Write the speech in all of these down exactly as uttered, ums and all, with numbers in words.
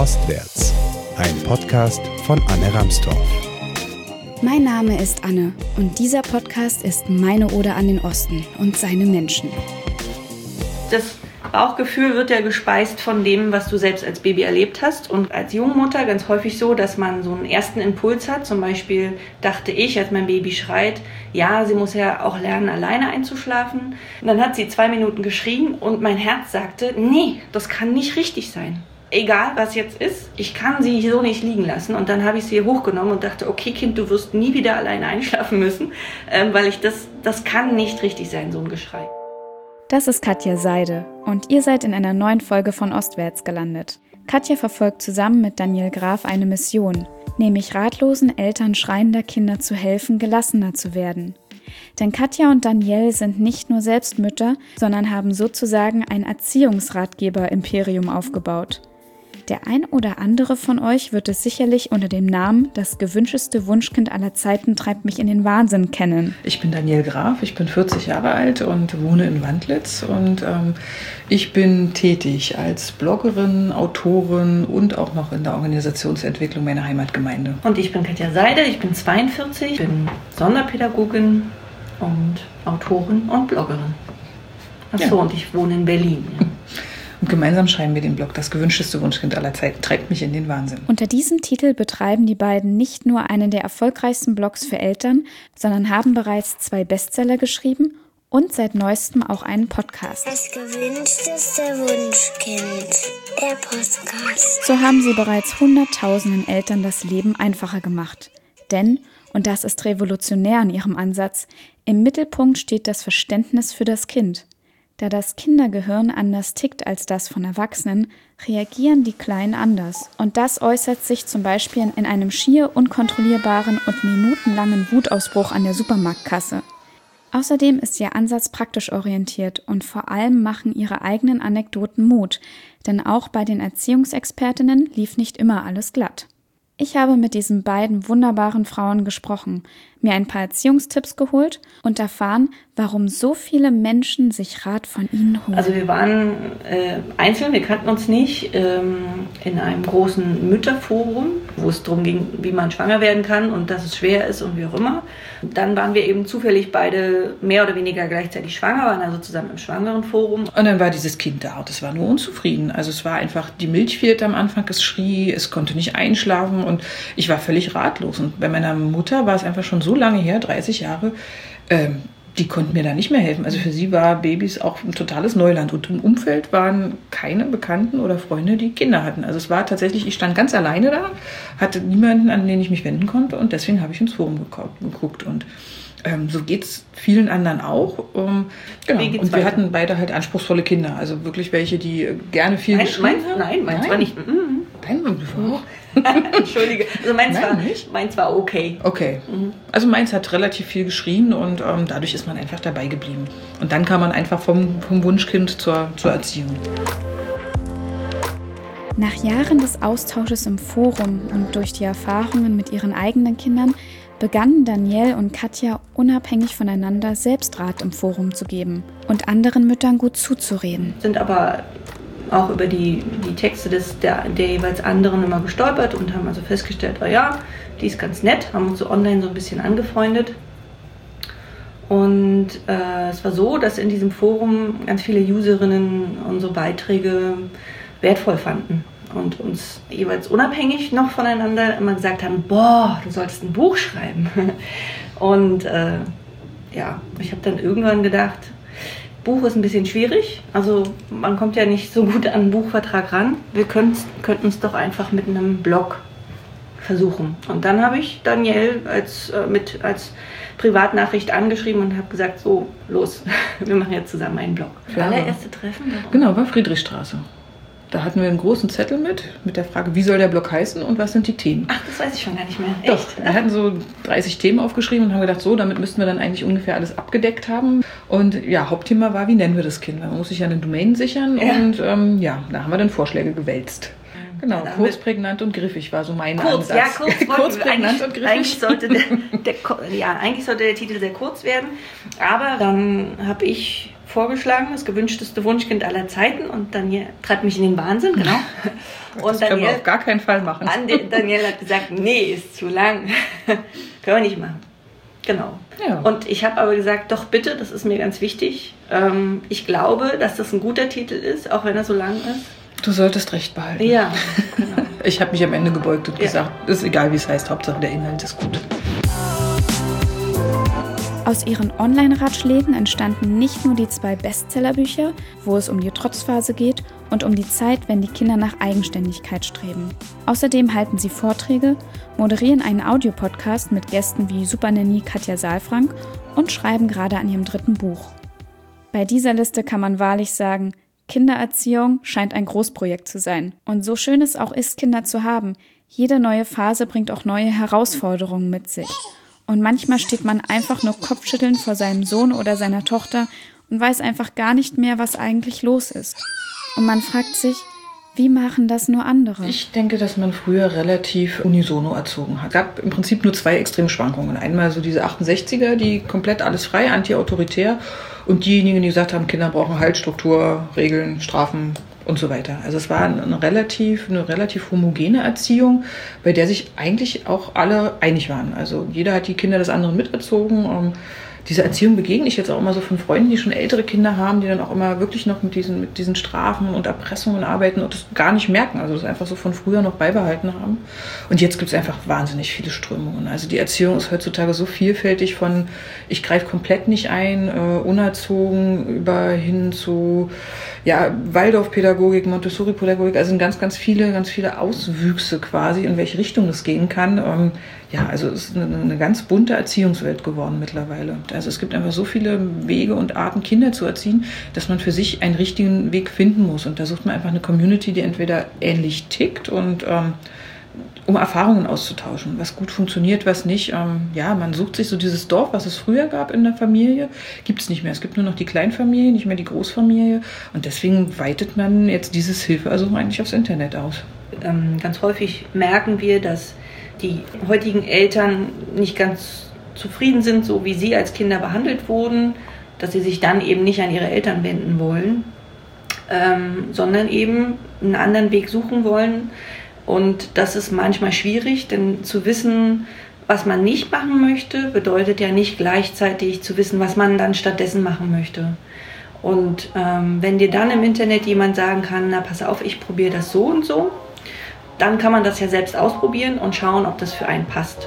Ostwärts, ein Podcast von Anne Ramstorff. Mein Name ist Anne und dieser Podcast ist meine Ode an den Osten und seine Menschen. Das Bauchgefühl wird ja gespeist von dem, was du selbst als Baby erlebt hast. Und als Jungmutter ganz häufig so, dass man so einen ersten Impuls hat. Zum Beispiel dachte ich, als mein Baby schreit, ja, sie muss ja auch lernen, alleine einzuschlafen. Und dann hat sie zwei Minuten geschrien und mein Herz sagte, nee, das kann nicht richtig sein. Egal, was jetzt ist, ich kann sie so nicht liegen lassen. Und dann habe ich sie hochgenommen und dachte, okay, Kind, du wirst nie wieder alleine einschlafen müssen, ähm, weil ich das, das kann nicht richtig sein, so ein Geschrei. Das ist Katja Seide und ihr seid in einer neuen Folge von Ostwärts gelandet. Katja verfolgt zusammen mit Daniel Graf eine Mission, nämlich ratlosen Eltern schreiender Kinder zu helfen, gelassener zu werden. Denn Katja und Daniel sind nicht nur selbst Mütter, sondern haben sozusagen ein Erziehungsratgeber-Imperium aufgebaut. Der ein oder andere von euch wird es sicherlich unter dem Namen Das gewünschteste Wunschkind aller Zeiten treibt mich in den Wahnsinn kennen. Ich bin Daniel Graf, ich bin vierzig Jahre alt und wohne in Wandlitz und ähm, ich bin tätig als Bloggerin, Autorin und auch noch in der Organisationsentwicklung meiner Heimatgemeinde. Und ich bin Katja Seide, ich bin zweiundvierzig, bin Sonderpädagogin und Autorin und Bloggerin. Achso, ja. Und ich wohne in Berlin. Ja. Und gemeinsam schreiben wir den Blog Das gewünschteste Wunschkind aller Zeiten treibt mich in den Wahnsinn. Unter diesem Titel betreiben die beiden nicht nur einen der erfolgreichsten Blogs für Eltern, sondern haben bereits zwei Bestseller geschrieben und seit neuestem auch einen Podcast. Das gewünschteste Wunschkind, der Podcast. So haben sie bereits hunderttausenden Eltern das Leben einfacher gemacht. Denn, und das ist revolutionär in ihrem Ansatz, im Mittelpunkt steht das Verständnis für das Kind. Da das Kindergehirn anders tickt als das von Erwachsenen, reagieren die Kleinen anders. Und das äußert sich zum Beispiel in einem schier unkontrollierbaren und minutenlangen Wutausbruch an der Supermarktkasse. Außerdem ist ihr Ansatz praktisch orientiert und vor allem machen ihre eigenen Anekdoten Mut. Denn auch bei den Erziehungsexpertinnen lief nicht immer alles glatt. Ich habe mit diesen beiden wunderbaren Frauen gesprochen, mir ein paar Erziehungstipps geholt und erfahren, warum so viele Menschen sich Rat von ihnen holen. Also wir waren äh, einzeln, wir kannten uns nicht, ähm, in einem großen Mütterforum, wo es darum ging, wie man schwanger werden kann und dass es schwer ist und wie auch immer. Dann waren wir eben zufällig beide mehr oder weniger gleichzeitig schwanger, waren also zusammen im Schwangerenforum. Und dann war dieses Kind da und es war nur unzufrieden. Also es war einfach, die Milch fehlte am Anfang, es schrie, es konnte nicht einschlafen und ich war völlig ratlos. Und bei meiner Mutter war es einfach schon so lange her, dreißig Jahre, ähm, die konnten mir da nicht mehr helfen. Also für sie war Babys auch ein totales Neuland. Und im Umfeld waren keine Bekannten oder Freunde, die Kinder hatten. Also es war tatsächlich, ich stand ganz alleine da, hatte niemanden, an den ich mich wenden konnte. Und deswegen habe ich ins Forum geguckt. Und ähm, so geht es vielen anderen auch. Ähm, genau. Und wir hatten beide halt anspruchsvolle Kinder. Also wirklich welche, die gerne viel Nein, geschrieben mein, haben. Nein, meins war nicht. Mhm. Dein war auch. Entschuldige, also meins, Nein, war, nicht? meins war okay. Okay, mhm. Also meins hat relativ viel geschrien und ähm, dadurch ist man einfach dabei geblieben. Und dann kam man einfach vom, vom Wunschkind zur, zur Erziehung. Nach Jahren des Austausches im Forum und durch die Erfahrungen mit ihren eigenen Kindern begannen Daniel und Katja unabhängig voneinander selbst Rat im Forum zu geben und anderen Müttern gut zuzureden. Sind aber auch über die, die Texte des, der, der jeweils anderen immer gestolpert und haben also festgestellt, oh ja, die ist ganz nett, haben uns so online so ein bisschen angefreundet. Und äh, es war so, dass in diesem Forum ganz viele Userinnen unsere Beiträge wertvoll fanden und uns jeweils unabhängig noch voneinander immer gesagt haben, boah, du solltest ein Buch schreiben. Und äh, ja, ich habe dann irgendwann gedacht, Buch ist ein bisschen schwierig, also man kommt ja nicht so gut an einen Buchvertrag ran. Wir könnten es doch einfach mit einem Blog versuchen. Und dann habe ich Daniel als, äh, mit, als Privatnachricht angeschrieben und habe gesagt, so, los, wir machen jetzt zusammen einen Blog. Ja. Allererste Treffen? Warum? Genau, war Friedrichstraße. Da hatten wir einen großen Zettel mit, mit der Frage, wie soll der Blog heißen und was sind die Themen? Ach, das weiß ich schon gar nicht mehr. Doch, Echt? wir hatten so dreißig Themen aufgeschrieben und haben gedacht, so, damit müssten wir dann eigentlich ungefähr alles abgedeckt haben. Und ja, Hauptthema war, wie nennen wir das Kind? Man muss sich ja eine Domain sichern ja. und ähm, ja, da haben wir dann Vorschläge gewälzt. Genau, ja, kurz, prägnant und griffig war so mein kurz, Ansatz. Ja, kurz, kurz prägnant und griffig. Eigentlich sollte der, der, ja, eigentlich sollte der Titel sehr kurz werden, aber dann habe ich vorgeschlagen, das gewünschteste Wunschkind aller Zeiten, und Daniel treibt mich in den Wahnsinn, genau. Das und können Daniel, wir auf gar keinen Fall machen. Daniel hat gesagt, nee, ist zu lang. Können wir nicht machen. Genau. Ja. Und ich habe aber gesagt, doch bitte, das ist mir ganz wichtig. Ähm, ich glaube, dass das ein guter Titel ist, auch wenn er so lang ist. Du solltest recht behalten. Ja, genau. Ich habe mich am Ende gebeugt und Ja. gesagt, ist egal, wie es heißt, Hauptsache der Inhalt ist gut. Aus ihren Online-Ratschlägen entstanden nicht nur die zwei Bestsellerbücher, wo es um die Trotzphase geht und um die Zeit, wenn die Kinder nach Eigenständigkeit streben. Außerdem halten sie Vorträge, moderieren einen Audiopodcast mit Gästen wie Supernanny Katja Saalfrank und schreiben gerade an ihrem dritten Buch. Bei dieser Liste kann man wahrlich sagen, Kindererziehung scheint ein Großprojekt zu sein. Und so schön es auch ist, Kinder zu haben, jede neue Phase bringt auch neue Herausforderungen mit sich. Und manchmal steht man einfach nur kopfschüttelnd vor seinem Sohn oder seiner Tochter und weiß einfach gar nicht mehr, was eigentlich los ist. Und man fragt sich, wie machen das nur andere? Ich denke, dass man früher relativ unisono erzogen hat. Es gab im Prinzip nur zwei Extremschwankungen. Einmal so diese achtundsechziger, die komplett alles frei, anti-autoritär, und diejenigen, die gesagt haben, Kinder brauchen Halt, Struktur, Regeln, Strafen und so weiter. Also es war eine relativ, eine relativ homogene Erziehung, bei der sich eigentlich auch alle einig waren. Also jeder hat die Kinder des anderen miterzogen. Um, diese Erziehung begegne ich jetzt auch immer so von Freunden, die schon ältere Kinder haben, die dann auch immer wirklich noch mit diesen, mit diesen Strafen und Erpressungen arbeiten und das gar nicht merken. Also das einfach so von früher noch beibehalten haben. Und jetzt gibt es einfach wahnsinnig viele Strömungen. Also die Erziehung ist heutzutage so vielfältig, von ich greife komplett nicht ein, äh, unerzogen, über hin zu ja, Waldorfpädagogik, Montessori-Pädagogik. Also sind ganz, ganz viele, ganz viele Auswüchse quasi, in welche Richtung das gehen kann. Ähm, ja, also es ist eine, eine ganz bunte Erziehungswelt geworden mittlerweile. Also es gibt einfach so viele Wege und Arten, Kinder zu erziehen, dass man für sich einen richtigen Weg finden muss. Und da sucht man einfach eine Community, die entweder ähnlich tickt und ähm, um Erfahrungen auszutauschen, was gut funktioniert, was nicht. Ähm, ja, man sucht sich so dieses Dorf, was es früher gab in der Familie, gibt es nicht mehr. Es gibt nur noch die Kleinfamilie, nicht mehr die Großfamilie. Und deswegen weitet man jetzt dieses Hilfeersuchen eigentlich aufs Internet aus. Ähm, ganz häufig merken wir, dass die heutigen Eltern nicht ganz zufrieden sind, so wie sie als Kinder behandelt wurden, dass sie sich dann eben nicht an ihre Eltern wenden wollen, ähm, sondern eben einen anderen Weg suchen wollen. Und das ist manchmal schwierig, denn zu wissen, was man nicht machen möchte, bedeutet ja nicht gleichzeitig zu wissen, was man dann stattdessen machen möchte. Und ähm, wenn dir dann im Internet jemand sagen kann, na pass auf, ich probiere das so und so, dann kann man das ja selbst ausprobieren und schauen, ob das für einen passt.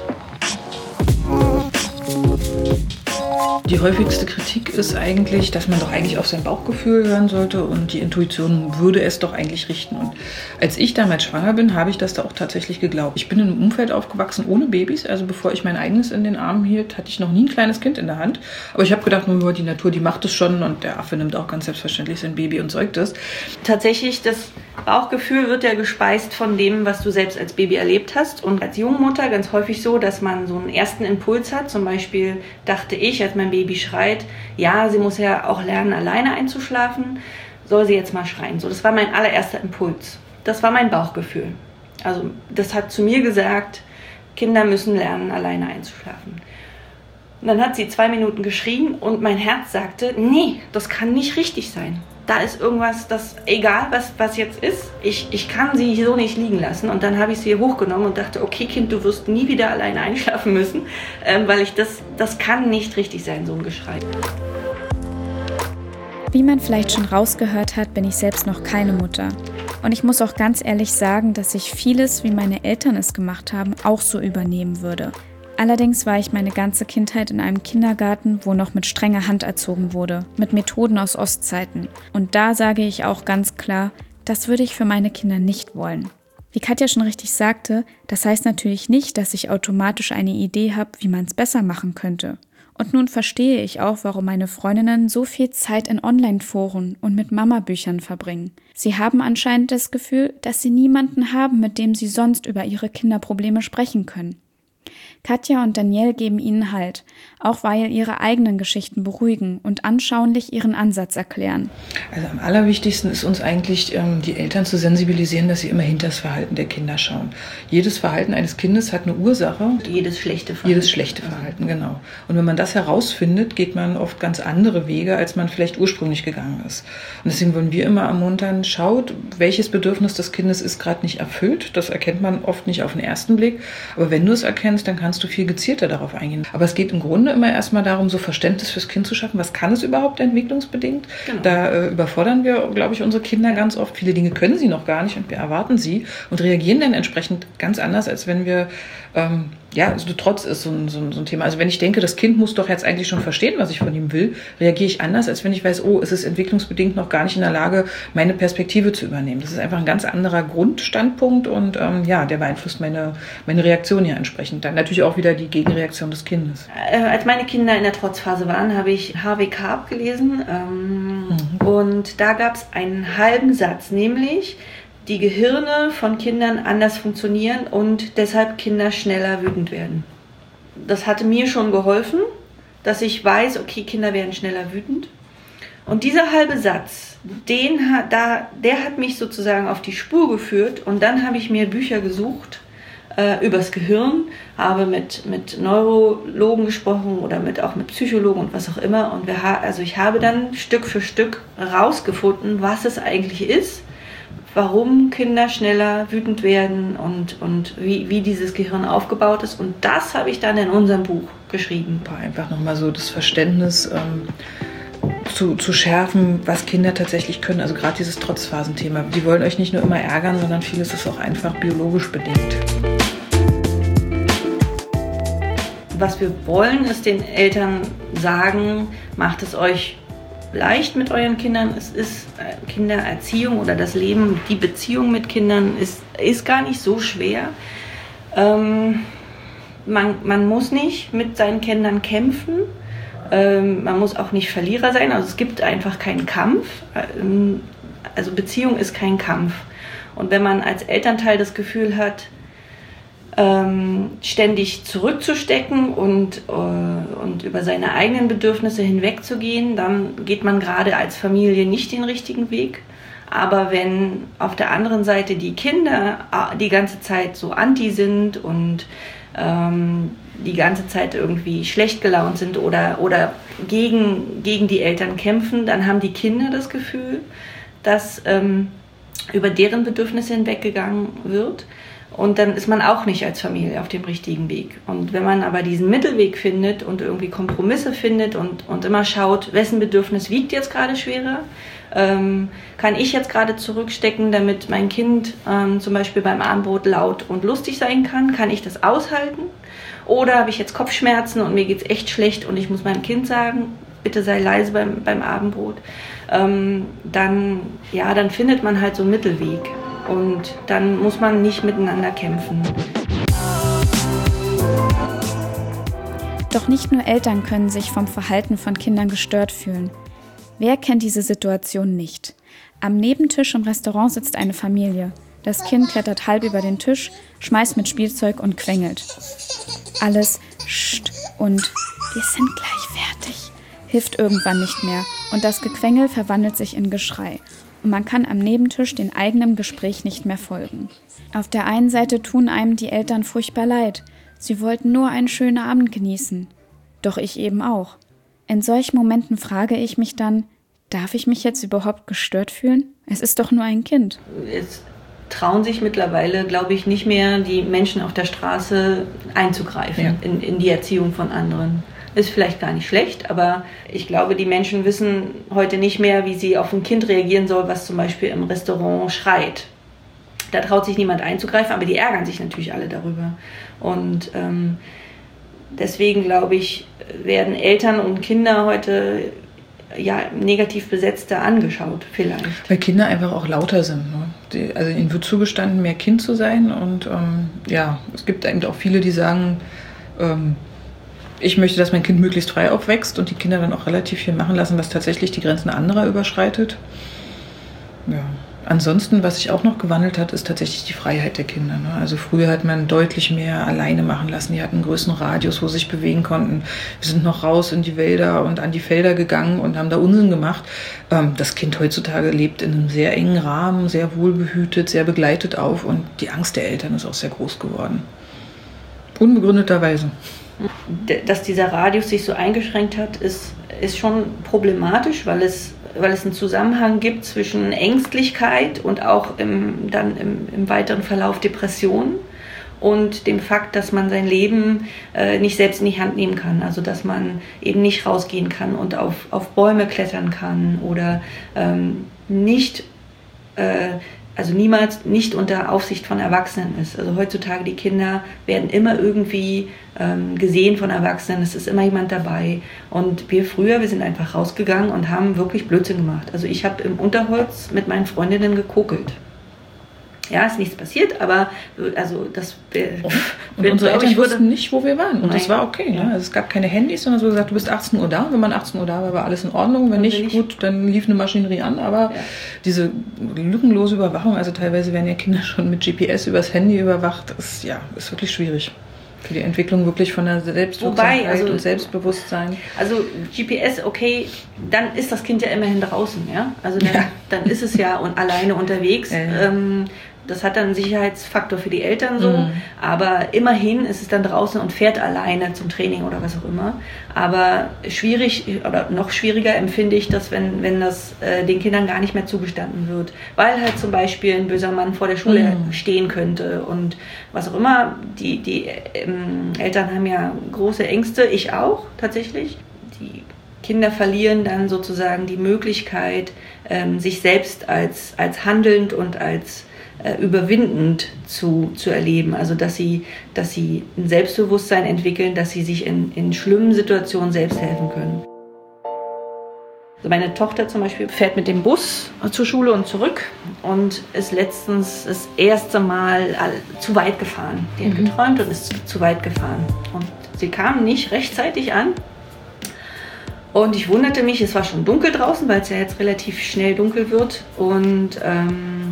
Die häufigste Kritik ist eigentlich, dass man doch eigentlich auf sein Bauchgefühl hören sollte und die Intuition würde es doch eigentlich richten. Und als ich damals schwanger bin, habe ich das da auch tatsächlich geglaubt. Ich bin in einem Umfeld aufgewachsen ohne Babys, also bevor ich mein eigenes in den Armen hielt, hatte ich noch nie ein kleines Kind in der Hand. Aber ich habe gedacht, nur die Natur, die macht es schon und der Affe nimmt auch ganz selbstverständlich sein Baby und säugt es. Tatsächlich, das Bauchgefühl wird ja gespeist von dem, was du selbst als Baby erlebt hast. Und als Jungmutter ganz häufig so, dass man so einen ersten Impuls hat. Zum Beispiel dachte ich, als mein Baby schreit, ja, sie muss ja auch lernen, alleine einzuschlafen, soll sie jetzt mal schreien. So, das war mein allererster Impuls. Das war mein Bauchgefühl. Also das hat zu mir gesagt, Kinder müssen lernen, alleine einzuschlafen. Und dann hat sie zwei Minuten geschrien und mein Herz sagte, nee, das kann nicht richtig sein. Da ist irgendwas, das, egal was, was jetzt ist, ich, ich kann sie so nicht liegen lassen. Und dann habe ich sie hochgenommen und dachte, okay Kind, du wirst nie wieder alleine einschlafen müssen, ähm, weil ich das, das kann nicht richtig sein, so ein Geschrei. Wie man vielleicht schon rausgehört hat, bin ich selbst noch keine Mutter. Und ich muss auch ganz ehrlich sagen, dass ich vieles, wie meine Eltern es gemacht haben, auch so übernehmen würde. Allerdings war ich meine ganze Kindheit in einem Kindergarten, wo noch mit strenger Hand erzogen wurde, mit Methoden aus Ostzeiten. Und da sage ich auch ganz klar, das würde ich für meine Kinder nicht wollen. Wie Katja schon richtig sagte, das heißt natürlich nicht, dass ich automatisch eine Idee habe, wie man es besser machen könnte. Und nun verstehe ich auch, warum meine Freundinnen so viel Zeit in Online-Foren und mit Mama-Büchern verbringen. Sie haben anscheinend das Gefühl, dass sie niemanden haben, mit dem sie sonst über ihre Kinderprobleme sprechen können. Katja und Danielle geben ihnen Halt, auch weil ihre eigenen Geschichten beruhigen und anschaulich ihren Ansatz erklären. Also am allerwichtigsten ist uns eigentlich, ähm, die Eltern zu sensibilisieren, dass sie immer hinter das Verhalten der Kinder schauen. Jedes Verhalten eines Kindes hat eine Ursache. Jedes schlechte Verhalten. Jedes schlechte Verhalten, genau. Und wenn man das herausfindet, geht man oft ganz andere Wege, als man vielleicht ursprünglich gegangen ist. Und deswegen wollen wir immer ermuntern, schaut, welches Bedürfnis des Kindes ist gerade nicht erfüllt. Das erkennt man oft nicht auf den ersten Blick. Aber wenn du es erkennst, dann kannst du viel gezielter darauf eingehen. Aber es geht im Grunde immer erstmal darum, so Verständnis fürs Kind zu schaffen. Was kann es überhaupt entwicklungsbedingt? Genau. Da äh, überfordern wir, glaube ich, unsere Kinder ganz oft. Viele Dinge können sie noch gar nicht und wir erwarten sie und reagieren dann entsprechend ganz anders, als wenn wir, ähm, ja, also Trotz ist so ein, so, ein, so ein Thema. Also wenn ich denke, das Kind muss doch jetzt eigentlich schon verstehen, was ich von ihm will, reagiere ich anders, als wenn ich weiß, oh, es ist entwicklungsbedingt noch gar nicht in der Lage, meine Perspektive zu übernehmen. Das ist einfach ein ganz anderer Grundstandpunkt und ähm, ja, der beeinflusst meine, meine Reaktion ja entsprechend. Dann natürlich auch wieder die Gegenreaktion des Kindes. Äh, als meine Kinder in der Trotzphase waren, habe ich H W K abgelesen ähm, mhm. und da gab es einen halben Satz, nämlich die Gehirne von Kindern anders funktionieren und deshalb Kinder schneller wütend werden. Das hatte mir schon geholfen, dass ich weiß, okay, Kinder werden schneller wütend. Und dieser halbe Satz, den hat, da, der hat mich sozusagen auf die Spur geführt und dann habe ich mir Bücher gesucht äh, übers Gehirn, habe mit, mit Neurologen gesprochen oder mit, auch mit Psychologen und was auch immer. Und wir, also ich habe dann Stück für Stück rausgefunden, was es eigentlich ist, warum Kinder schneller wütend werden und, und wie, wie dieses Gehirn aufgebaut ist. Und das habe ich dann in unserem Buch geschrieben. Einfach nochmal so das Verständnis ähm, zu, zu schärfen, was Kinder tatsächlich können. Also gerade dieses Trotzphasenthema. Die wollen euch nicht nur immer ärgern, sondern vieles ist auch einfach biologisch bedingt. Was wir wollen, ist den Eltern sagen, macht es euch leicht mit euren Kindern. Es ist Kindererziehung oder das Leben, die Beziehung mit Kindern ist, ist gar nicht so schwer. Ähm, man, man muss nicht mit seinen Kindern kämpfen. Ähm, man muss auch nicht Verlierer sein. Also es gibt einfach keinen Kampf. Ähm, also Beziehung ist kein Kampf. Und wenn man als Elternteil das Gefühl hat, Ähm, ständig zurückzustecken und, äh, und über seine eigenen Bedürfnisse hinwegzugehen, dann geht man gerade als Familie nicht den richtigen Weg. Aber wenn auf der anderen Seite die Kinder die ganze Zeit so anti sind und ähm, die ganze Zeit irgendwie schlecht gelaunt sind oder, oder gegen, gegen die Eltern kämpfen, dann haben die Kinder das Gefühl, dass ähm, über deren Bedürfnisse hinweggegangen wird. Und dann ist man auch nicht als Familie auf dem richtigen Weg. Und wenn man aber diesen Mittelweg findet und irgendwie Kompromisse findet und, und immer schaut, wessen Bedürfnis wiegt jetzt gerade schwerer, ähm, kann ich jetzt gerade zurückstecken, damit mein Kind ähm, zum Beispiel beim Abendbrot laut und lustig sein kann, kann ich das aushalten? Oder habe ich jetzt Kopfschmerzen und mir geht's echt schlecht und ich muss meinem Kind sagen, bitte sei leise beim, beim Abendbrot. Ähm, dann, ja, dann findet man halt so einen Mittelweg. Und dann muss man nicht miteinander kämpfen. Doch nicht nur Eltern können sich vom Verhalten von Kindern gestört fühlen. Wer kennt diese Situation nicht? Am Nebentisch im Restaurant sitzt eine Familie. Das Kind klettert halb über den Tisch, schmeißt mit Spielzeug und quengelt. Alles Scht und wir sind gleich fertig hilft irgendwann nicht mehr und das Gequengel verwandelt sich in Geschrei. Und man kann am Nebentisch den eigenen Gespräch nicht mehr folgen. Auf der einen Seite tun einem die Eltern furchtbar leid. Sie wollten nur einen schönen Abend genießen. Doch ich eben auch. In solchen Momenten frage ich mich dann, darf ich mich jetzt überhaupt gestört fühlen? Es ist doch nur ein Kind. Es trauen sich mittlerweile, glaube ich, nicht mehr die Menschen auf der Straße einzugreifen ja. in, in die Erziehung von anderen. Ist vielleicht gar nicht schlecht, aber ich glaube, die Menschen wissen heute nicht mehr, wie sie auf ein Kind reagieren soll, was zum Beispiel im Restaurant schreit. Da traut sich niemand einzugreifen, aber die ärgern sich natürlich alle darüber. Und ähm, deswegen, glaube ich, werden Eltern und Kinder heute ja, negativ besetzter angeschaut, vielleicht. Weil Kinder einfach auch lauter sind. Ne? Die, also ihnen wird zugestanden, mehr Kind zu sein. Und ähm, ja, es gibt eben auch viele, die sagen, ähm, ich möchte, dass mein Kind möglichst frei aufwächst und die Kinder dann auch relativ viel machen lassen, was tatsächlich die Grenzen anderer überschreitet. Ja. Ansonsten, was sich auch noch gewandelt hat, ist tatsächlich die Freiheit der Kinder. Ne? Also früher hat man deutlich mehr alleine machen lassen. Die hatten einen größeren Radius, wo sie sich bewegen konnten. Wir sind noch raus in die Wälder und an die Felder gegangen und haben da Unsinn gemacht. Ähm, das Kind heutzutage lebt in einem sehr engen Rahmen, sehr wohlbehütet, sehr begleitet auf. Und die Angst der Eltern ist auch sehr groß geworden. Unbegründeterweise. Dass dieser Radius sich so eingeschränkt hat, ist, ist schon problematisch, weil es weil es einen Zusammenhang gibt zwischen Ängstlichkeit und auch im, dann im, im weiteren Verlauf Depressionen und dem Fakt, dass man sein Leben äh, nicht selbst in die Hand nehmen kann. Also dass man eben nicht rausgehen kann und auf, auf Bäume klettern kann oder ähm, nicht, äh, also niemals nicht unter Aufsicht von Erwachsenen ist. Also heutzutage die Kinder werden immer irgendwie ähm, gesehen von Erwachsenen, es ist immer jemand dabei. Und wir früher, wir sind einfach rausgegangen und haben wirklich Blödsinn gemacht. Also ich habe im Unterholz mit meinen Freundinnen gekokelt. Ja, ist nichts passiert, aber also das... Und wir, unsere Eltern wussten nicht, wo wir waren. Und Nein. das war okay. Ja. Ne? Also es gab keine Handys, sondern so gesagt, du bist achtzehn Uhr da. Und wenn man achtzehn Uhr da war, war alles in Ordnung. Wenn nicht, nicht, gut, dann lief eine Maschinerie an. Aber ja. diese lückenlose Überwachung, also teilweise werden ja Kinder schon mit G P S übers Handy überwacht, ist, ja, ist wirklich schwierig. Für die Entwicklung wirklich von der Selbstwirksamkeit Wobei, also, und Selbstbewusstsein. Also G P S, okay, dann ist das Kind ja immerhin draußen, ja. Also dann, ja. dann ist es ja und alleine unterwegs. Äh. Ähm, das hat dann einen Sicherheitsfaktor für die Eltern so, mhm. aber immerhin ist es dann draußen und fährt alleine zum Training oder was auch immer. Aber schwierig oder noch schwieriger empfinde ich das, wenn, wenn das äh, den Kindern gar nicht mehr zugestanden wird, weil halt zum Beispiel ein böser Mann vor der Schule mhm. stehen könnte und was auch immer. Die, die ähm, Eltern haben ja große Ängste, ich auch tatsächlich. Die Kinder verlieren dann sozusagen die Möglichkeit, ähm, sich selbst als, als handelnd und als überwindend zu, zu erleben, also dass sie, dass sie ein Selbstbewusstsein entwickeln, dass sie sich in, in schlimmen Situationen selbst helfen können. Also meine Tochter zum Beispiel fährt mit dem Bus zur Schule und zurück und ist letztens das erste Mal zu weit gefahren. Die hat mhm. geträumt und ist zu weit gefahren. Und sie kam nicht rechtzeitig an. Und ich wunderte mich, es war schon dunkel draußen, weil es ja jetzt relativ schnell dunkel wird. Und ähm,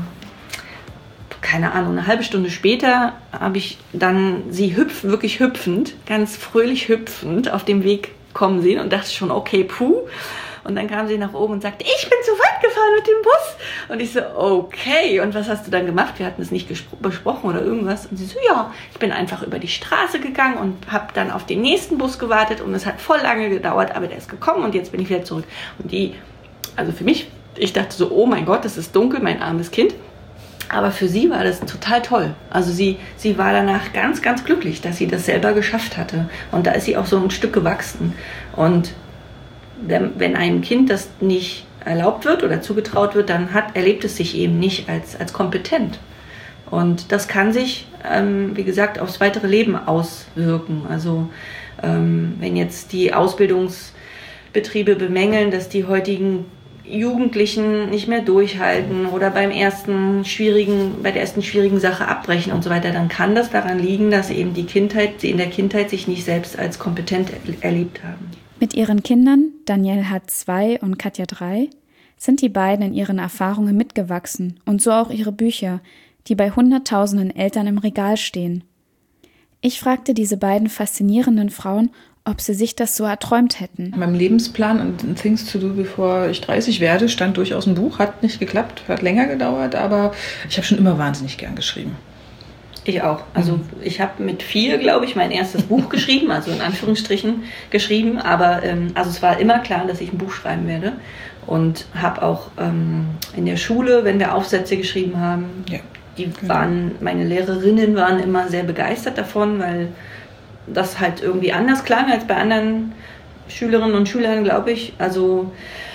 keine Ahnung, eine halbe Stunde später habe ich dann sie hüpf, wirklich hüpfend, ganz fröhlich hüpfend auf dem Weg kommen sehen und dachte schon, okay, puh. Und dann kam sie nach oben und sagte, ich bin zu weit gefahren mit dem Bus. Und ich so, okay, und was hast du dann gemacht? Wir hatten es nicht gespro- besprochen oder irgendwas. Und sie so, ja, ich bin einfach über die Straße gegangen und habe dann auf den nächsten Bus gewartet und es hat voll lange gedauert, aber der ist gekommen und jetzt bin ich wieder zurück. Und die, also für mich, ich dachte so, oh mein Gott, es ist dunkel, mein armes Kind. Aber für sie war das total toll. Also sie, sie war danach ganz, ganz glücklich, dass sie das selber geschafft hatte. Und da ist sie auch so ein Stück gewachsen. Und wenn einem Kind das nicht erlaubt wird oder zugetraut wird, dann hat, erlebt es sich eben nicht als, als kompetent. Und das kann sich, ähm, wie gesagt, aufs weitere Leben auswirken. Also ähm, wenn jetzt die Ausbildungsbetriebe bemängeln, dass die heutigen Jugendlichen nicht mehr durchhalten oder beim ersten schwierigen, bei der ersten schwierigen Sache abbrechen und so weiter, dann kann das daran liegen, dass eben die Kindheit, sie in der Kindheit sich nicht selbst als kompetent erlebt haben. Mit ihren Kindern, Danielle hat zwei und Katja drei, sind die beiden in ihren Erfahrungen mitgewachsen und so auch ihre Bücher, die bei hunderttausenden Eltern im Regal stehen. Ich fragte diese beiden faszinierenden Frauen, ob sie sich das so erträumt hätten. In meinem Lebensplan und Things to do, bevor ich dreißig werde, stand durchaus ein Buch. Hat nicht geklappt, hat länger gedauert, aber ich habe schon immer wahnsinnig gern geschrieben. Ich auch. Also ich habe mit vier, glaube ich, mein erstes Buch geschrieben, also in Anführungsstrichen geschrieben, aber ähm, also es war immer klar, dass ich ein Buch schreiben werde und habe auch ähm, in der Schule, wenn wir Aufsätze geschrieben haben, ja, die genau. waren, meine Lehrerinnen waren immer sehr begeistert davon, weil das halt irgendwie anders klang als bei anderen Schülerinnen und Schülern, glaube ich. Also,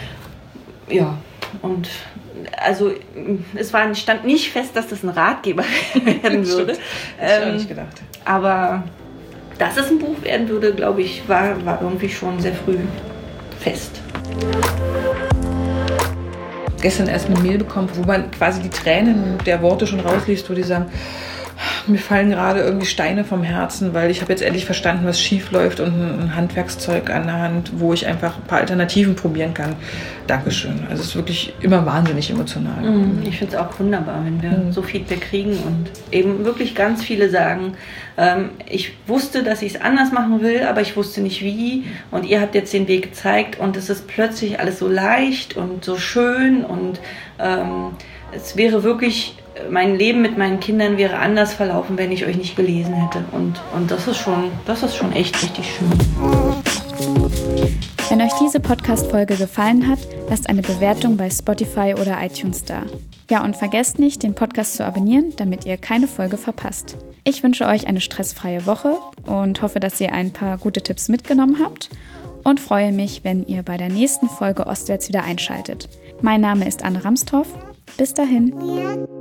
ja, und also es war, stand nicht fest, dass das ein Ratgeber werden würde. Das hätte ich auch nicht gedacht. Aber dass es ein Buch werden würde, glaube ich, war, war irgendwie schon sehr früh fest. Gestern erst eine Mail bekommen, wo man quasi die Tränen der Worte schon rausliest, wo die sagen, mir fallen gerade irgendwie Steine vom Herzen, weil ich habe jetzt endlich verstanden, was schief läuft und ein Handwerkszeug an der Hand, wo ich einfach ein paar Alternativen probieren kann. Dankeschön. Also es ist wirklich immer wahnsinnig emotional. Mhm. Ich finde es auch wunderbar, wenn wir mhm. so Feedback kriegen und eben wirklich ganz viele sagen, ähm, ich wusste, dass ich es anders machen will, aber ich wusste nicht wie und ihr habt jetzt den Weg gezeigt und es ist plötzlich alles so leicht und so schön und ähm, es wäre wirklich, mein Leben mit meinen Kindern wäre anders verlaufen, wenn ich euch nicht gelesen hätte. Und, und das ist schon, das ist schon echt richtig schön. Wenn euch diese Podcast-Folge gefallen hat, lasst eine Bewertung bei Spotify oder iTunes da. Ja, und vergesst nicht, den Podcast zu abonnieren, damit ihr keine Folge verpasst. Ich wünsche euch eine stressfreie Woche und hoffe, dass ihr ein paar gute Tipps mitgenommen habt und freue mich, wenn ihr bei der nächsten Folge Ostwärts wieder einschaltet. Mein Name ist Anne Ramstorff. Bis dahin.